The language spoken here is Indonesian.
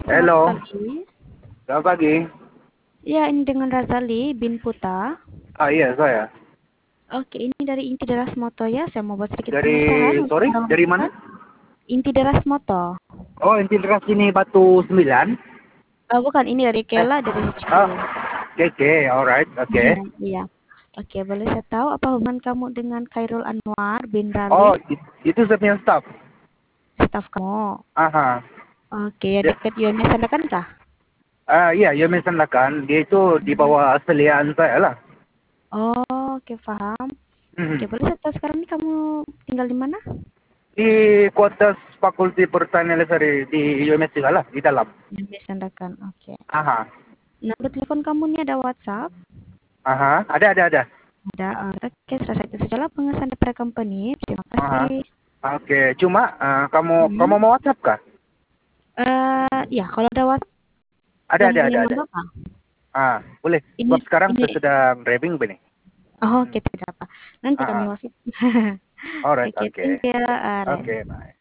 selamat Halo, pagi. selamat pagi. Ya, ini dengan Razali bin Puta. Iya saya. Oke, ini dari Inti Deras Moto ya. Saya mau buat sedikit Dari, pengesahan untuk sorry, dari mana? merawat Inti Deras Moto. Oh, Intigrasi sini Batu 9. Bukan, ini dari Eh, Kela, dari HQ. oh, oke, alright, oke. Iya. Oke, boleh saya tahu apa hubungan kamu dengan Khairul Anwar bin Oh, Ralim, itu saya punya staff. staf kamu? Aha. Oke, ya Ya, dekat UMS Sandakan kah? iya, ya mention kan. Dia itu di bawah aslian saya lah. Oh, oke, paham. Oke, Mhm. boleh saya tahu sekarang ini kamu tinggal di mana? Di kuartas Fakulti Pertanian Lestari di UMS juga lah, di dalam. UMS Sandakan, oke. Aha, Nomor telepon kamu ini ada WhatsApp? aha, ada. Ada, oke, selesai itu sajalah pengesahan daripada company. Terima Aha, kasih. oke. Cuma kamu Hmm. mau WhatsApp kah? Ya, kalau ada WhatsApp, dengan Ada. nama apa? Boleh. Ini, Sebab sekarang ini, saya sedang driving begini. oh, oke, tidak apa. Nanti Ah, kami ah. WhatsApp. Alright, Oke, oke. thank you, Oke, Ren. bye.